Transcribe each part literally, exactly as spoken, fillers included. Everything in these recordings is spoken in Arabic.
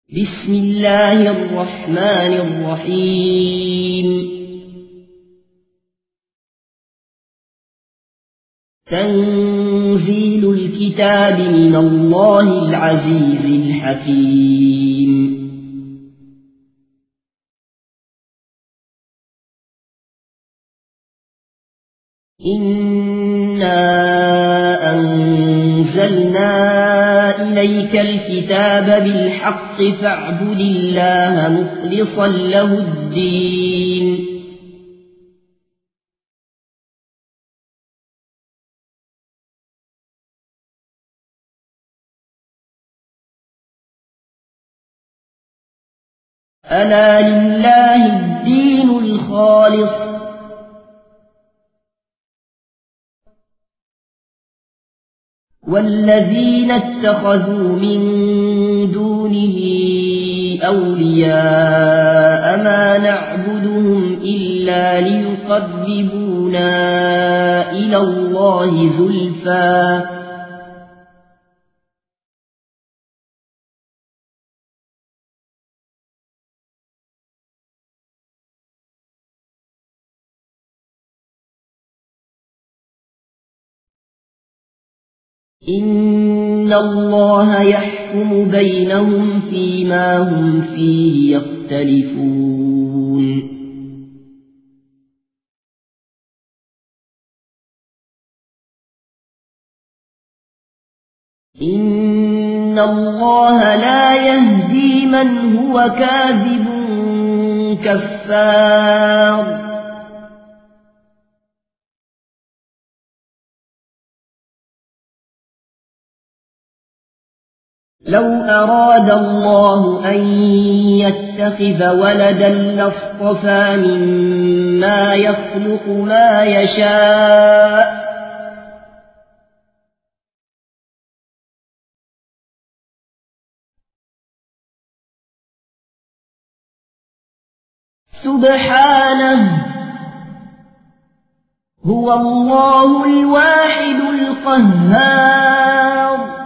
بسم الله الرحمن الرحيم تنزيل الكتاب من الله العزيز الحكيم إنا أنزلنا إليك الكتاب بالحق فاعبد الله مخلصا له الدين ألا لله الدين الخالص والذين اتخذوا من دونه أولياء ما نعبدهم إلا ليقربونا إلى الله زلفى إن الله يحكم بينهم فيما هم فيه يختلفون إن الله لا يهدي من هو كاذب كفار لو أراد الله أن يتخذ ولدا لاصطفى مما يخلق ما يشاء سبحانه هو الله الواحد القهار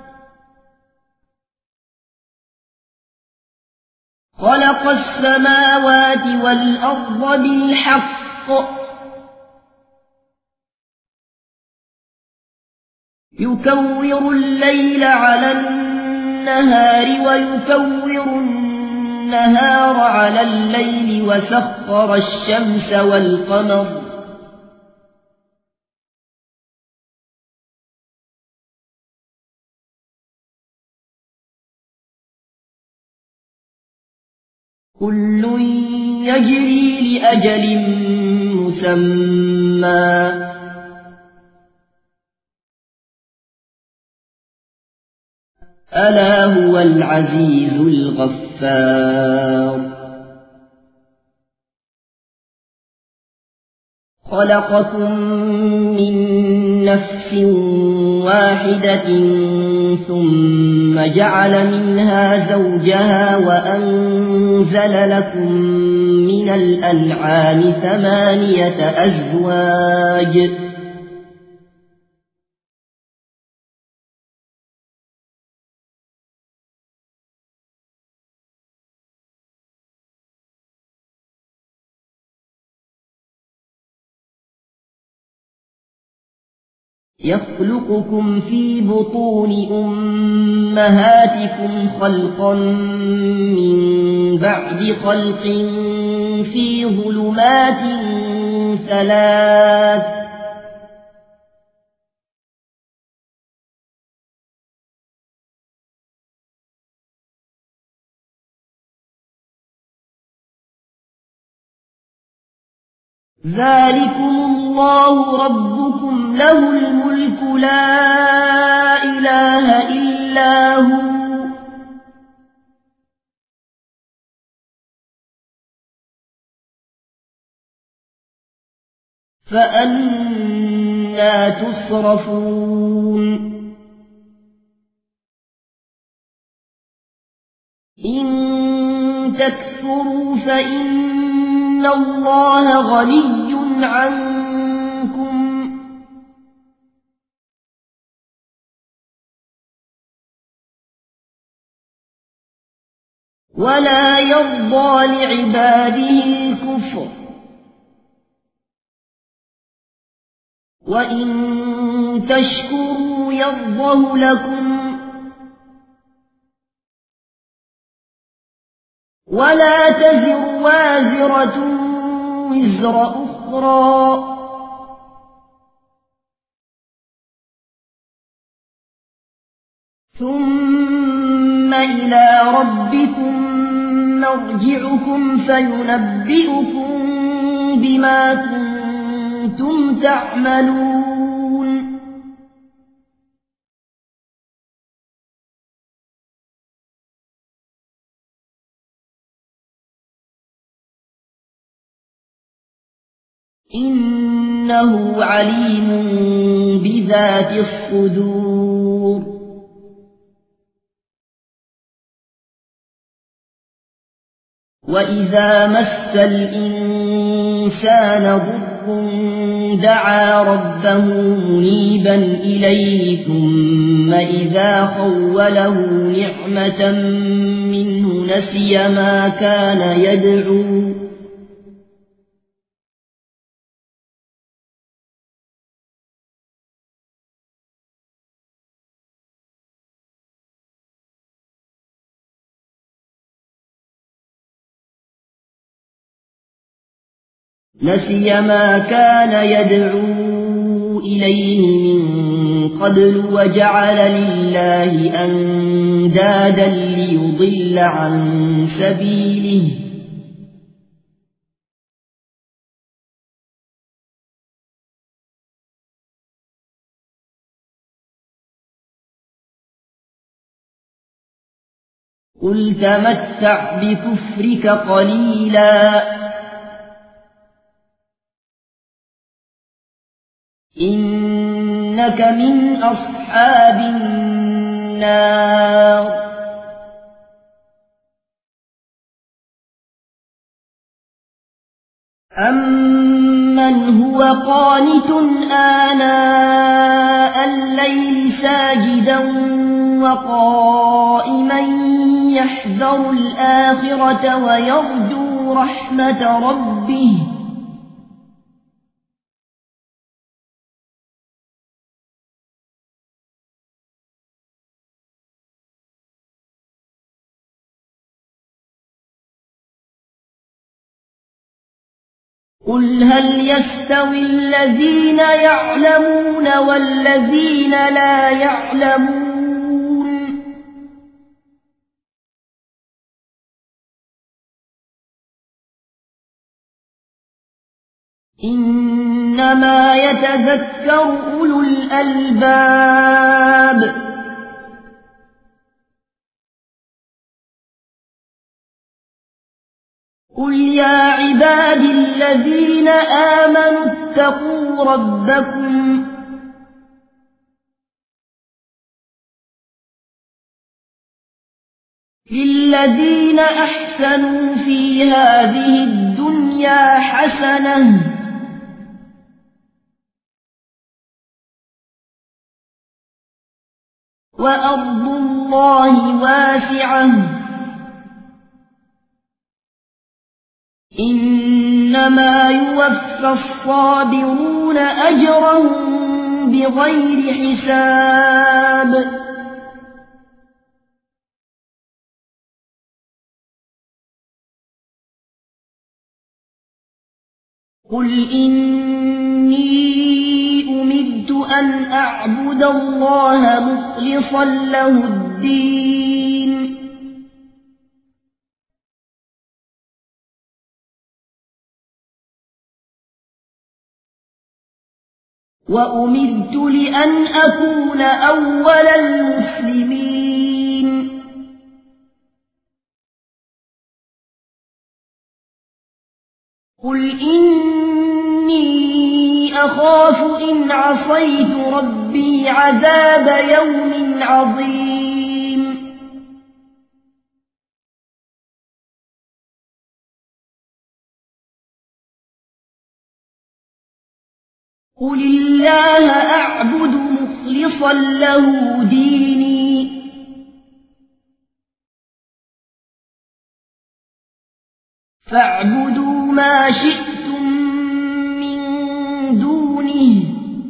خلق السماوات والأرض بالحق يكور الليل على النهار ويكور النهار على الليل وسخر الشمس والقمر كل يجري لأجل مسمى ألا هو العزيز الغفار خلقكم من نفس واحدة ثم جعل منها زوجها وأنزل لكم من الأنعام ثمانية أزواج يخلقكم في بطون أمهاتكم خلقا من بعد خلق في ظلمات ثلاث ذلكم الله ربكم له الملك لا إله إلا هو فأنى تصرفون إن تكفروا فإن الله غني عنكم ولا يرضى لعباده الكفر وإن تشكروا يرضه لكم ولا تزر وازرة وزر أخرى ثم إلى ربكم مرجعكم فينبئكم بما كنتم تعملون إنه عليم بذات الصدور وإذا مس الإنسان ضر دعا ربه منيبا إليه ثم إذا خوله نعمة منه نسي ما كان يدعو نسي ما كان يدعو إليه من قبل وجعل لله أندادا ليضل عن سبيله قل تمتع بكفرك قليلا إنك من أصحاب النار أمن هو قانت آناء الليل ساجدا وقائما يحذر الآخرة ويرجو رحمة ربه قل هل يستوي الذين يعلمون والذين لا يعلمون إنما يتذكر أولو الألباب قل يا عباد الذين آمنوا اتقوا ربكم للذين أحسنوا في هذه الدنيا حسنة وأرض الله واسعة إنما يوفى الصابرون أجرهم بغير حساب قل إني أمرت أن أعبد الله مخلصا له الدين وأمرت لأن أكون أول المسلمين قل إني أخاف إن عصيت ربي عذاب يوم عظيم قل الله أعبد مخلصا له ديني فاعبدوا ما شئتم من دونه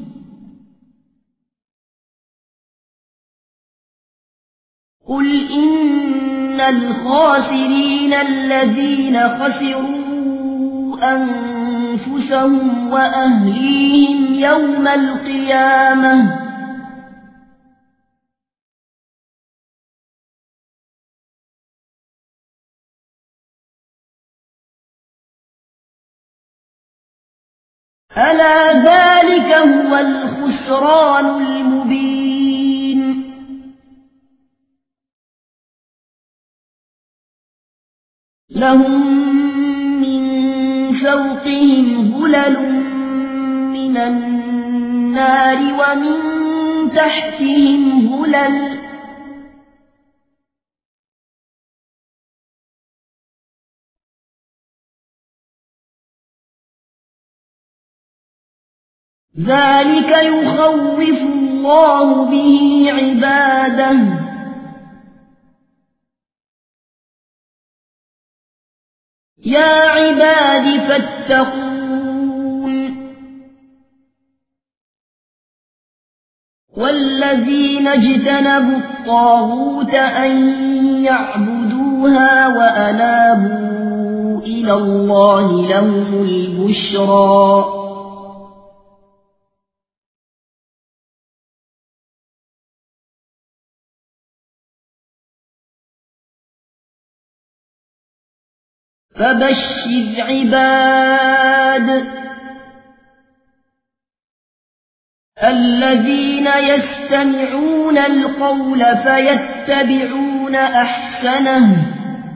قل إن الخاسرين الذين خسروا أنفسهم وأهليهم يوم القيامة ألا ذلك هو الخسران المبين لهم من فوقهم ظلل من النار ومن تحتهم ظلل ذلك يخوف الله به عباده يا عباد فاتقون والذين اجتنبوا الطاغوت أن يعبدوها وأنابوا إلى الله لهم البشرى فبشر عباد الذين يستمعون القول فيتبعون أحسنه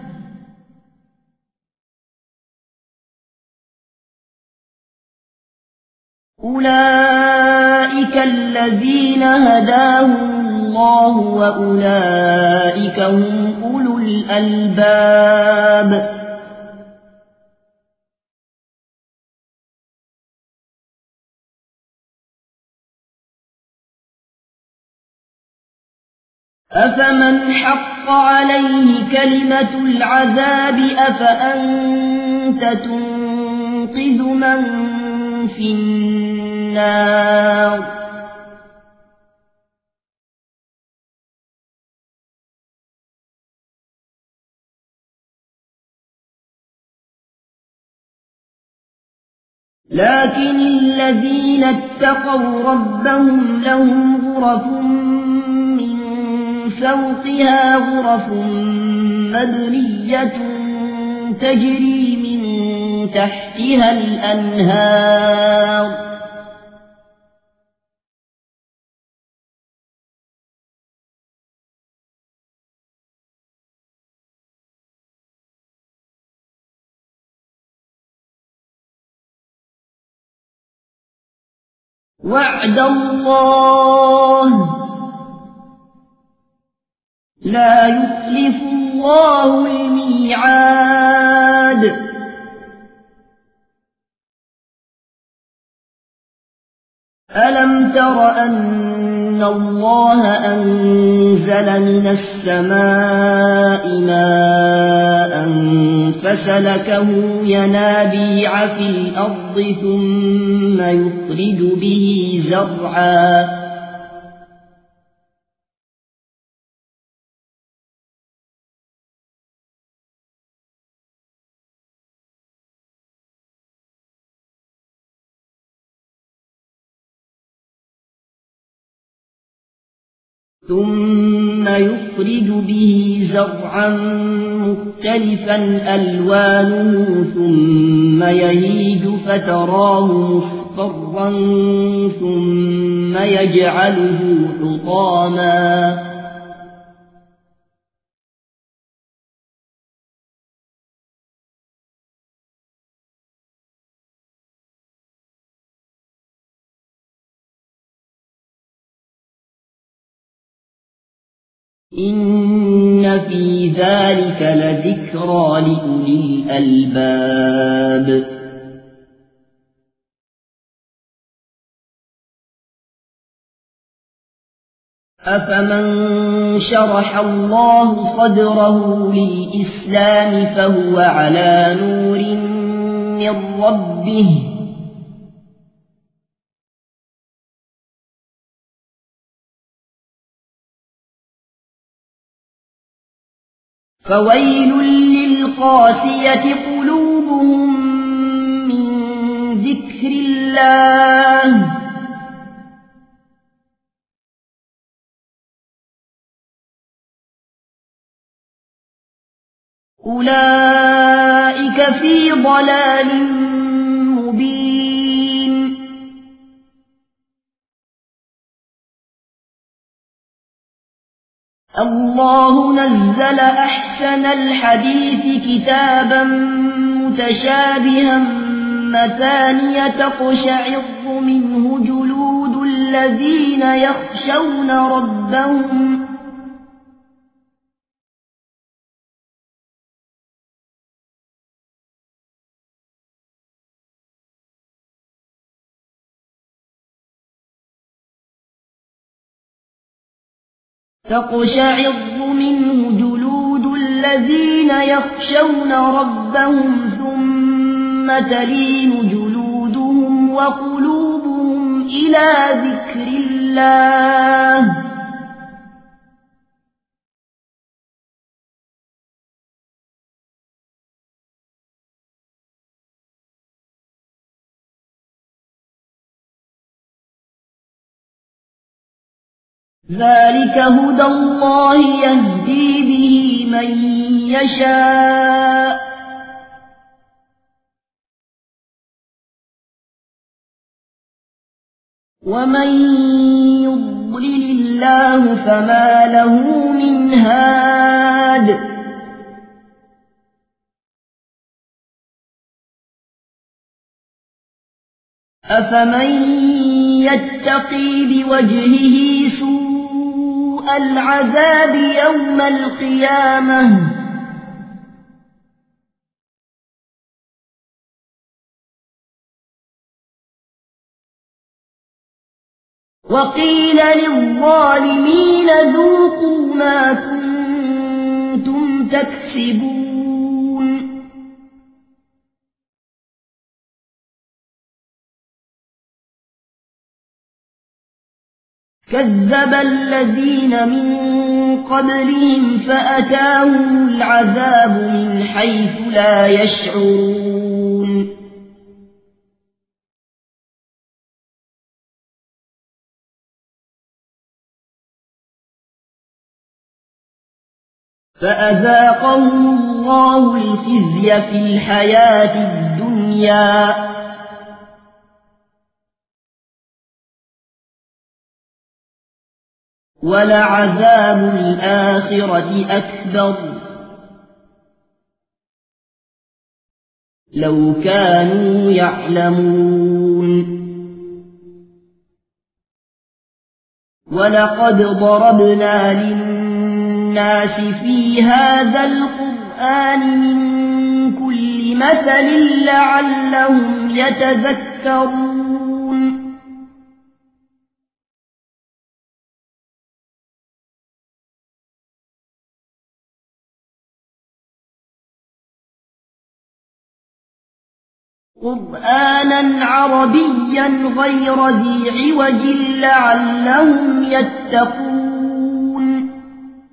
أولئك الذين هداهم الله وأولئك هم أولو الألباب أفمن حق عليه كلمة العذاب أفأنت تنقذ من في النار لكن الذين اتقوا ربهم لهم غرف من فوقها غرف مبنية تجري من تحتها الأنهار وعد الله لا يخلف الله الميعاد ألم تر أن الله أنزل من السماء ماء فسلكه ينابيع في الأرض ثم يخرج به زرعا ثم يخرج به زرعا مختلفا ألوانه ثم يهيج فتراه مصفرا ثم يجعله حطاما إن في ذلك لذكرى لأولي الألباب أفمن شرح الله صدره للإسلام فهو على نور من ربه فويل للقاسية قلوبهم من ذكر الله أولئك في ضلال مبين الله نزل أحسن الحديث كتابا متشابها مثانية تقشعر منه جلود الذين يخشون ربهم تقشعر منه جلود الذين يخشون ربهم ثم تلين جلودهم وقلوبهم إلى ذكر الله ذلك هدى الله يهدي به من يشاء ومن يضلل الله فما له من هاد أفمن يتقي بوجهه سوء العذاب يوم القيامة وقيل للظالمين ذوقوا ما كنتم تكسبون كذب الذين من قبلهم فأتاهم العذاب من حيث لا يشعرون فأذاقهم الله الخزي في الحياة الدنيا ولعذاب الآخرة أكبر لو كانوا يعلمون ولقد ضربنا للناس في هذا القرآن من كل مثل لعلهم يتذكرون قرآنا عربيا غير ذي عوج لعلهم يتقون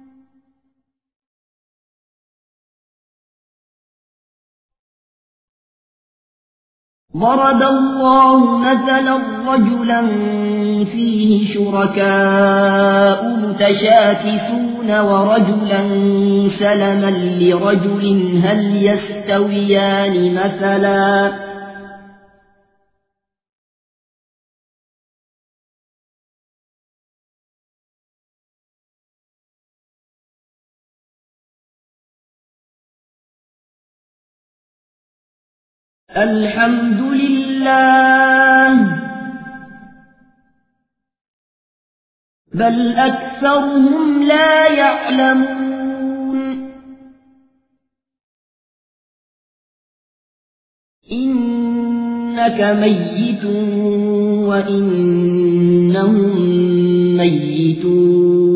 ضرب الله مثلا رجلا فيه شركاء متشاكسون ورجلا سلما لرجل هل يستويان مثلا الحمد لله بل أكثرهم لا يعلمون إنك ميت وإنهم ميتون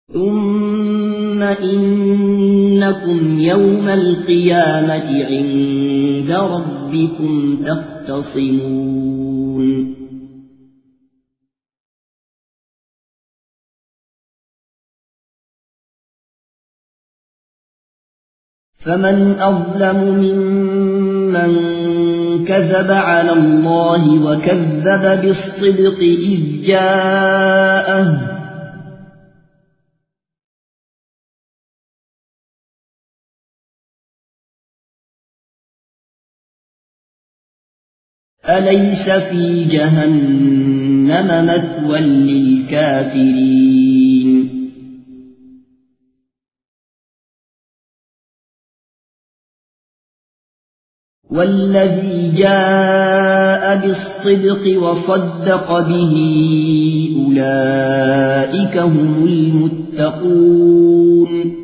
ثم إنكم يوم القيامة عند ربكم تختصمون فمن أظلم ممن كذب على الله وكذب بالصدق إذ جاءه أليس في جهنم مثوى للكافرين والذي جاء بالصدق وصدق به أولئك هم المتقون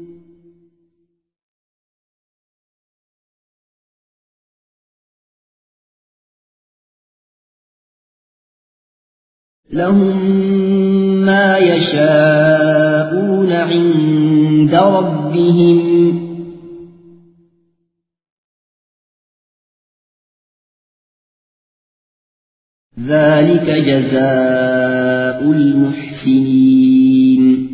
لهم ما يشاءون عند ربهم ذلك جزاء المحسنين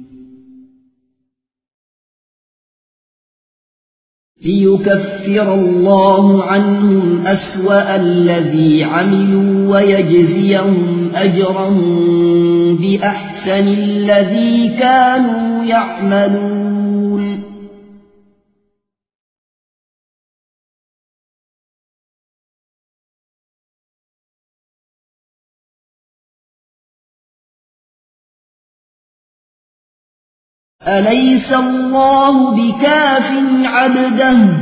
ليكفر الله عنهم أسوأ الذي عملوا ويجزيهم أجرهم بأحسن الذي كانوا يعملون أليس الله بكاف عبده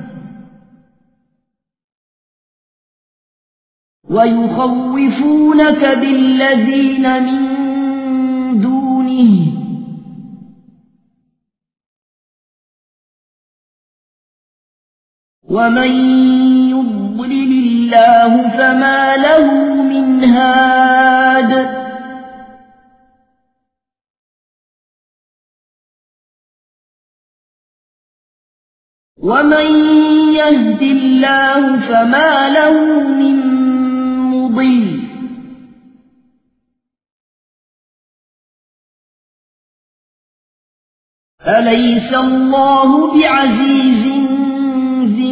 ويخوفونك بالذين من دونه ومن يضلل الله فما له من هاد ومن يهد الله فما له من مضل أليس الله بعزيز ذي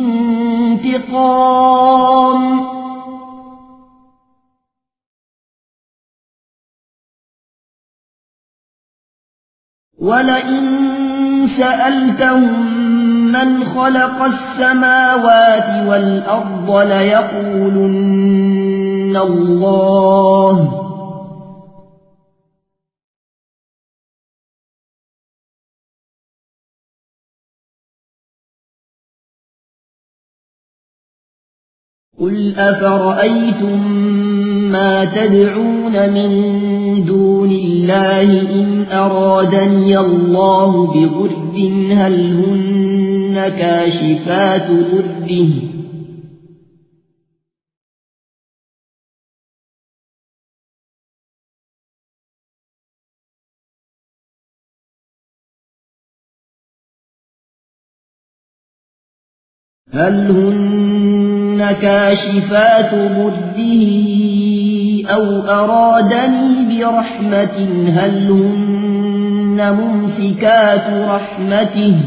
انتقام ولئن سألتهم من خلق السماوات والأرض ليقولن الله قل أفرأيتم ما تدعون من دون الله إن أرادني الله بضر هل هن كاشفات ضره هل هن كاشفات ضره أو أرادني برحمة هل هن ممسكات رحمته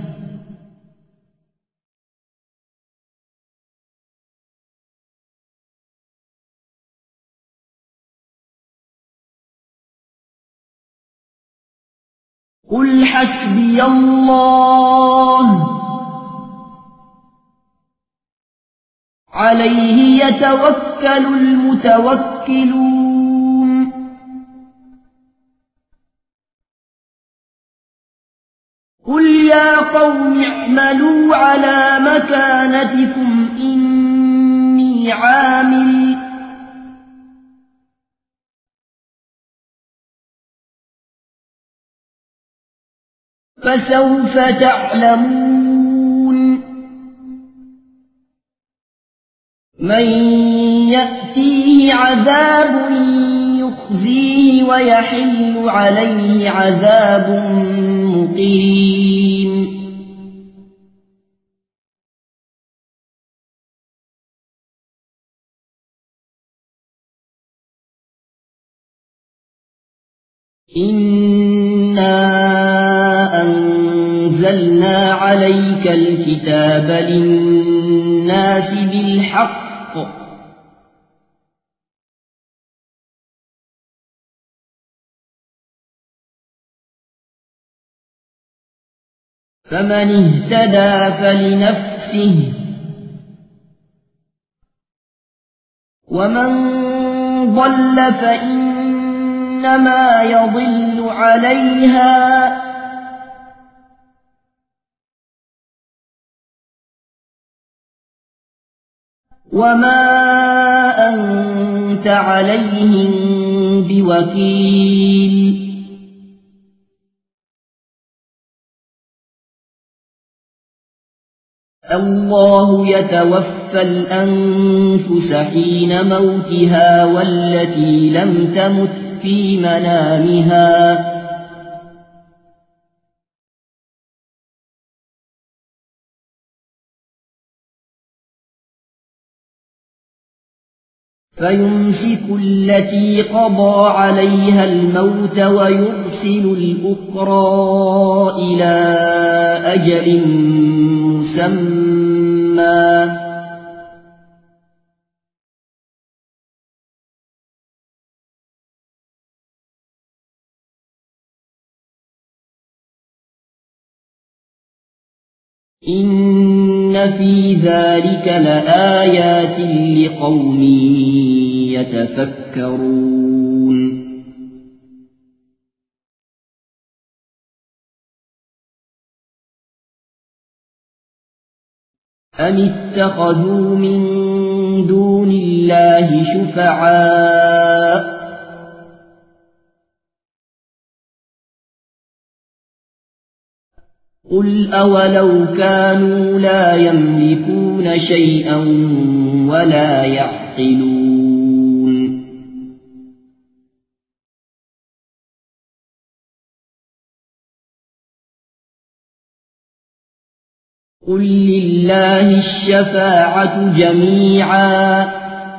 قل حسبي الله عليه يتوكل المتوكلون قل يا قوم اعملوا على مكانتكم إني عامل فسوف تعلمون من يأتيه عذاب يخزيه ويحل عليه عذاب مقيم إنا أنزلنا عليك الكتاب للناس بالحق فمن اهتدى فلنفسه ومن ضل فإنما يضل عليها وما أنت عليهم بوكيل الله يتوفى الأنفس حين موتها والتي لم تمت في منامها فيمسك التي قضى عليها الموت ويرسل الأخرى إلى أجل مسمى إن في ذلك لآيات لقوم يتفكرون أم اتخذوا من دون الله شفعاء قل أولو كانوا لا يملكون شيئا ولا يعقلون قل لله الشفاعة جميعا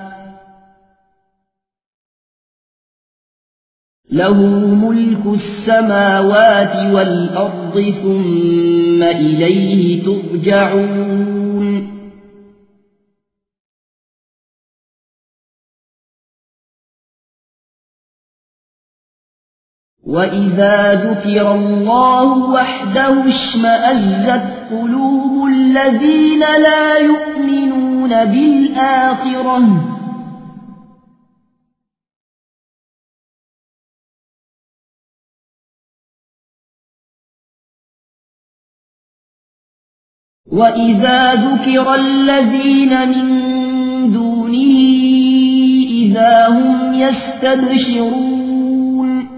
له ملك السماوات والأرض ثم إليه ترجعون وإذا ذكر الله وحده اشمأزت قلوب الذين لا يؤمنون بالآخرة وإذا ذكر الذين من دونه إذا هم يستبشرون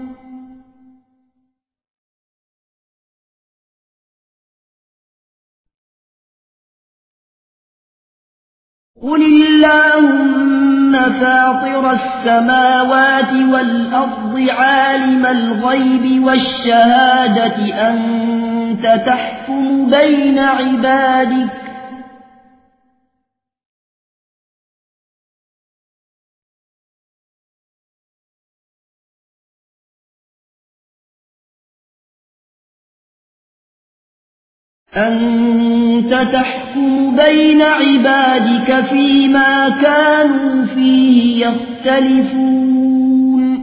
قل اللهم فاطر السماوات والأرض عالم الغيب والشهادة أنت تحكم بين عبادك أنت تحكم بين عبادك فيما كانوا فيه يختلفون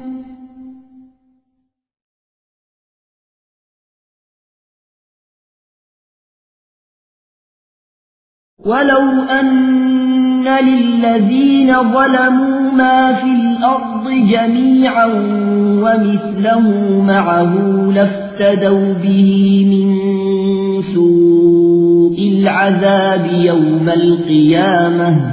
ولو أن للذين ظلموا ما في الأرض جميعا ومثله معه لافتدوا به من سوء العذاب يوم القيامة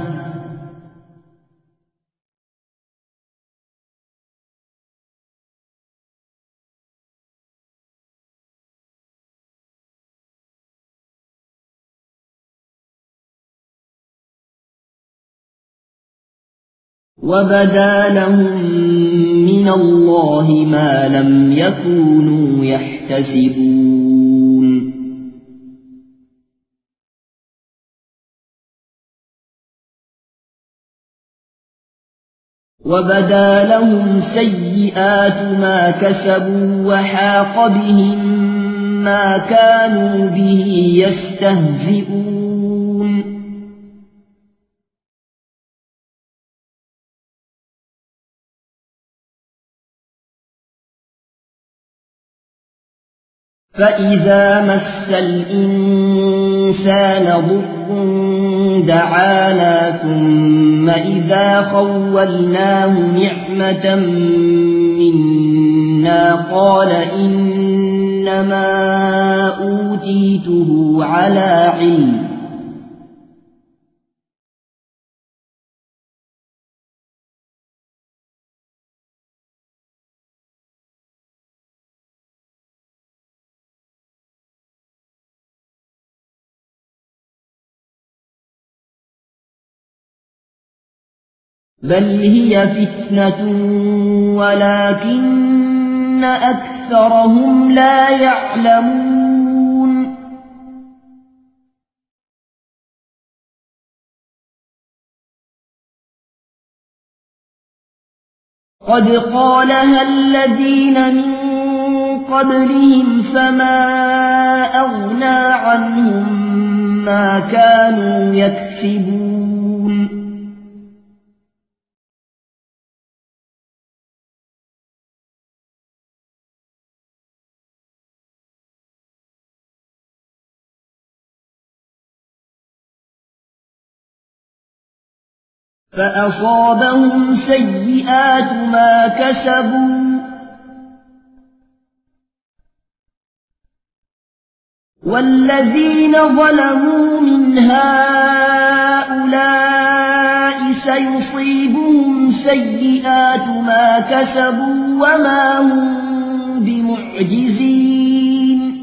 وبدا لهم من من الله ما لم يكونوا يحتسبون وبدا لهم سيئات ما كسبوا وحاق بهم ما كانوا به يستهزئون فإذا مس الإنسان ضر دعانا ثم إذا خولناه نعمة منا قال إنما أوتيته على علم بل هي فتنة ولكن أكثرهم لا يعلمون قد قالها الذين من قبلهم فما أغنى عنهم ما كانوا يكسبون فأصابهم سيئات ما كسبوا والذين ظلموا من هؤلاء سيصيبهم سيئات ما كسبوا وما هم بمعجزين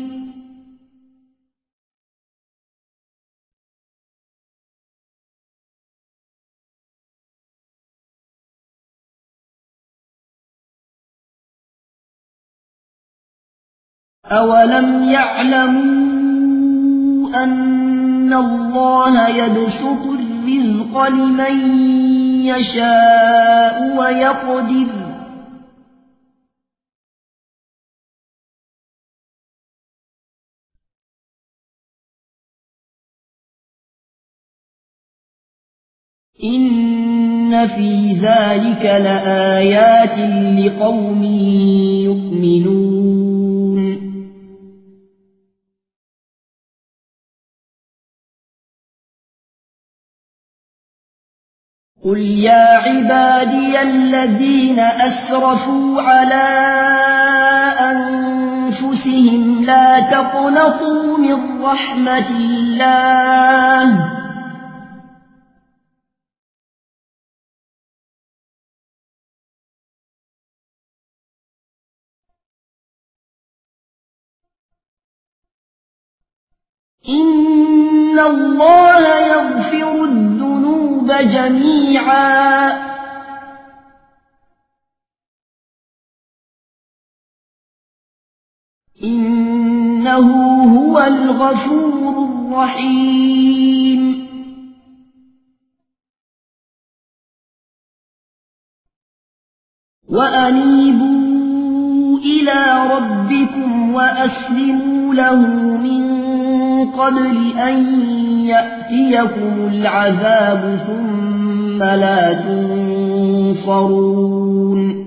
أولم يعلموا أن الله يبسط الرزق لمن يشاء ويقدر إن في ذلك لآيات لقوم يؤمنون قل يا عبادي الذين أسرفوا على أنفسهم لا تقنطوا من رحمة الله إن الله يغفر الذنوب جميعا إنه هو الغفور الرحيم وأنيبوا إلى ربكم وأسلموا له من قبل أن يأتيكم العذاب ثم لا تنصرون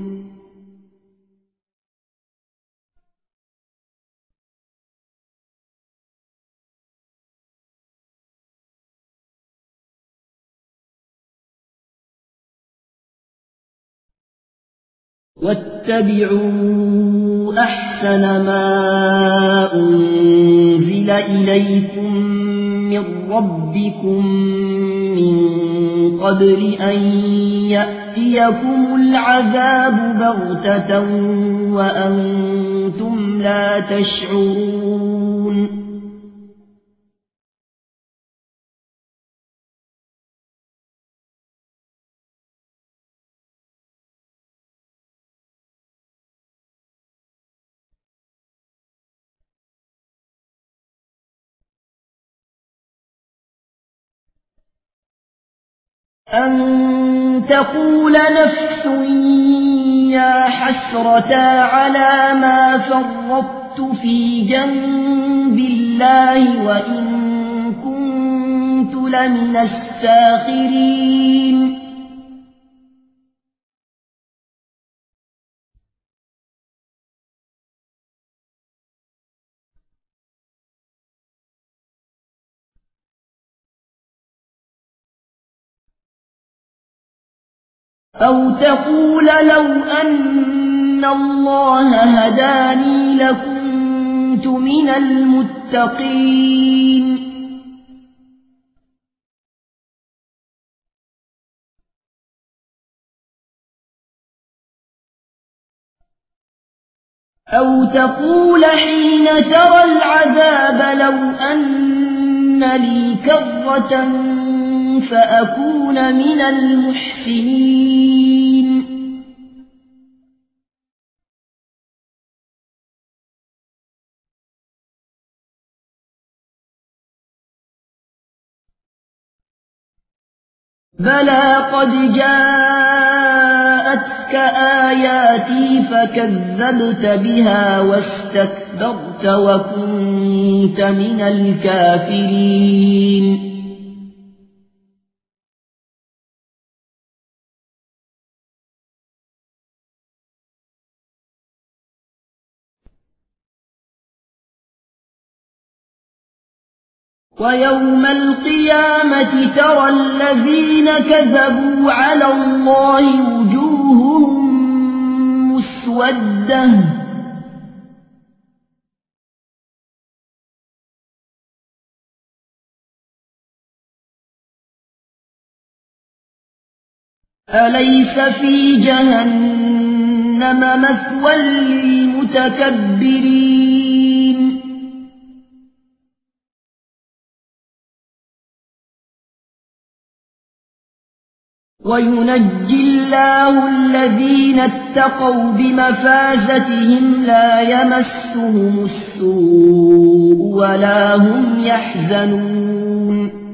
واتبعوا أحسن ما أنزل إليكم من ربكم من قبل أن يأتيكم العذاب بغتة وأنتم لا تشعرون أن تقول نفس يا حسرة على ما فرطت في جنب الله وإن كنت لمن الساخرين أو تقول لو أن الله هداني لكنت من المتقين أو تقول حين ترى العذاب لو أن لي كرة فأكون من المحسنين بلى قد جاءتك آياتي فكذبت بها واستكبرت وكنت من الكافرين ويوم القيامة ترى الذين كذبوا على الله وجوههم مسودة أليس في جهنم مثوى للمتكبرين وينجي الله الذين اتقوا بمفازتهم لا يمسهم السوء ولا هم يحزنون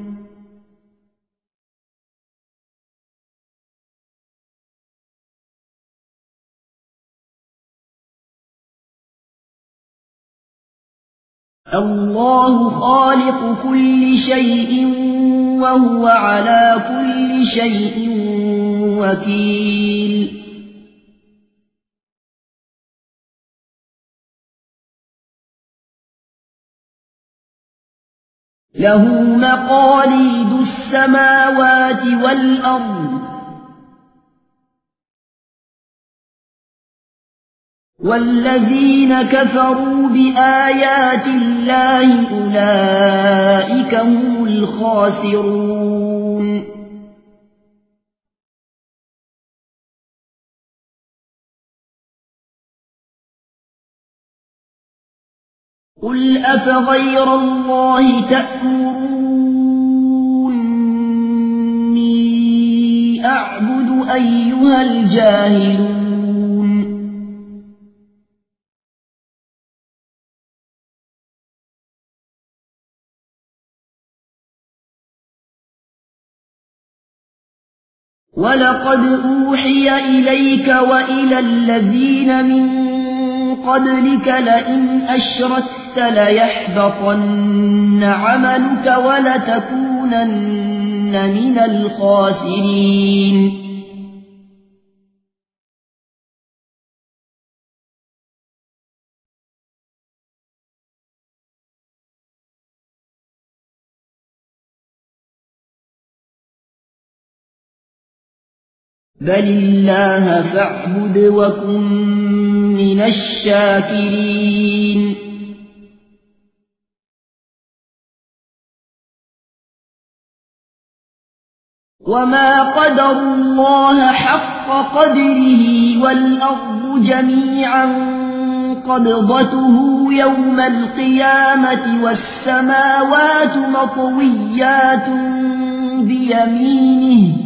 الله خالق كل شيء وهو على كل شيء وكيل له مقاليد السماوات والأرض والذين كفروا بآيات الله أولئك هم الخاسرون قل أفغير الله تأمروني أعبد أيها الجاهلون ولقد أوحي إليك وإلى الذين من قبلك لئن أشركت ليحبطن عملك ولتكونن من الخاسرين بل الله فاعبد وكن من الشاكرين وما قدر الله حق قدره والأرض جميعا قبضته يوم القيامة والسماوات مطويات بيمينه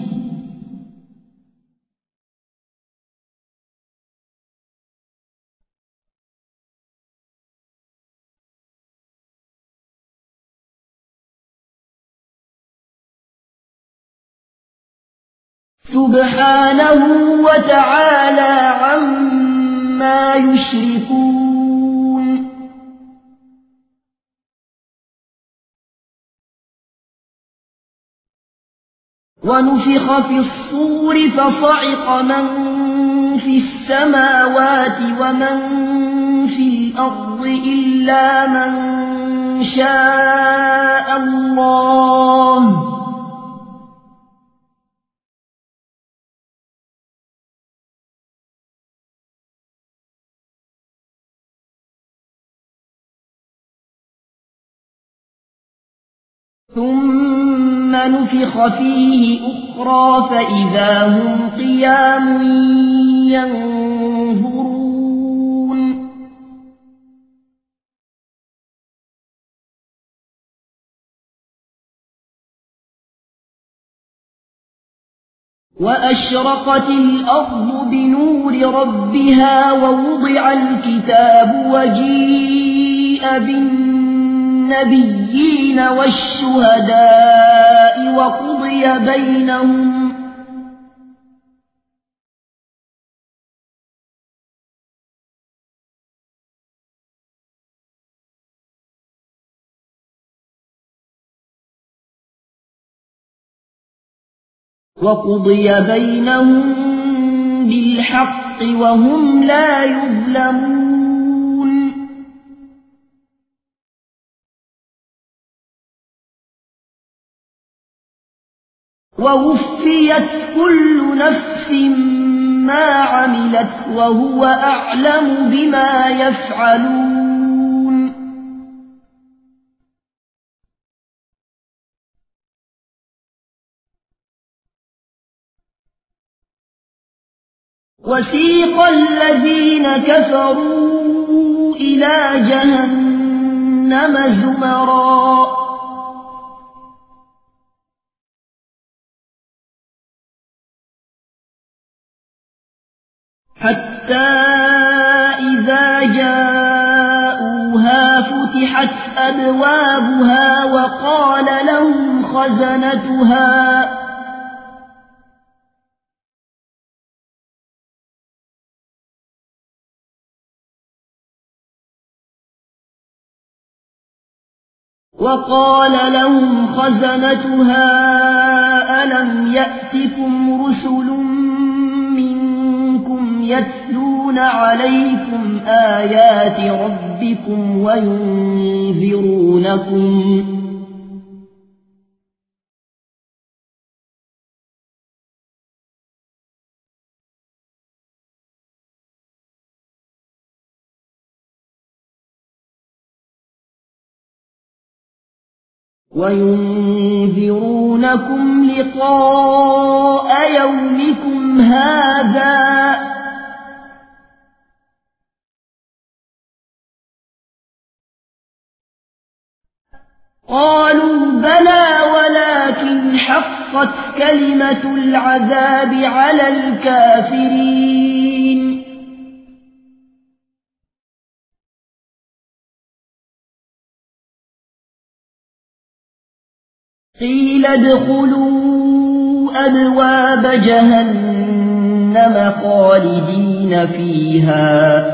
سبحانه وتعالى عما يشركون ونفخ في الصور فصعق من في السماوات ومن في الأرض إلا من شاء الله ثم نفخ فيه أخرى فإذا هم قيام ينظرون وأشرقت الأرض بنور ربها ووضع الكتاب وجيء بالنبيين والشهداء وقضي بينهم وقضي بينهم بالحق وهم لا يظلمون ووفيت كل نفس ما عملت وهو أعلم بما يفعلون وسيق الذين كفروا إلى جهنم زمرا حتى إذا جاءوها فتحت أبوابها وقال لهم خزنتها وقال لهم خزنتها ألم يأتكم رسل منكم يتلون عليكم آيات ربكم وينذرونكم وينذرونكم لقاء يومكم هذا قالوا بلى ولكن حقت كلمة العذاب على الكافرين قيل ادخلوا أبواب جهنم خالدين فيها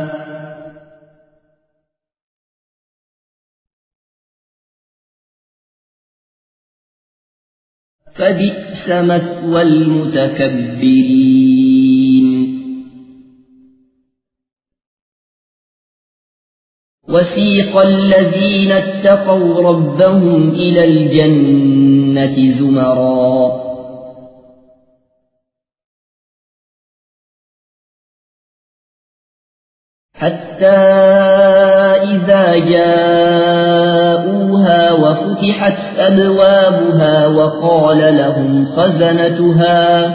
فبئس مثوى المتكبرين وسيق الذين اتقوا ربهم إلى الجنة زمرا حتى إذا جاءوها وفتحت أبوابها وقال لهم خزنتها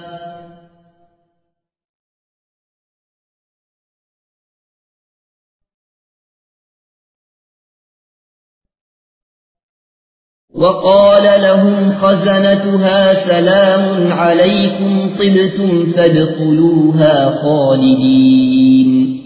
وقال لهم خزنتها سلام عليكم طبتم فادخلوها خالدين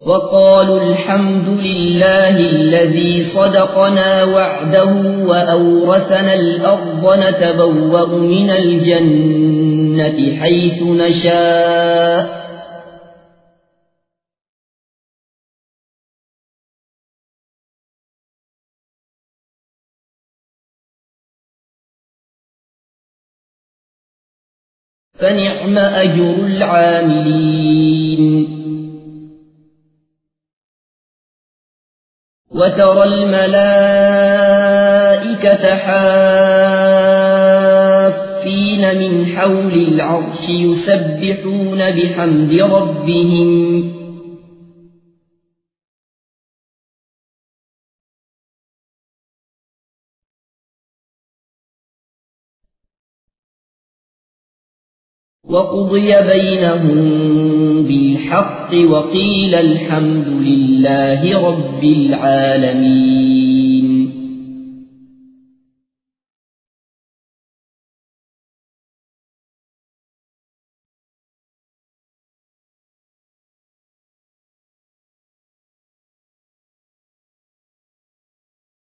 وقالوا الحمد لله الذي صدقنا وعده وأورثنا الأرض نتبوأ من الجنة حيث نشاء فنعم أجر العاملين وترى الملائكة حافين من حول العرش يسبحون بحمد ربهم وقضي بينهم بالحق وقيل الحمد لله رب العالمين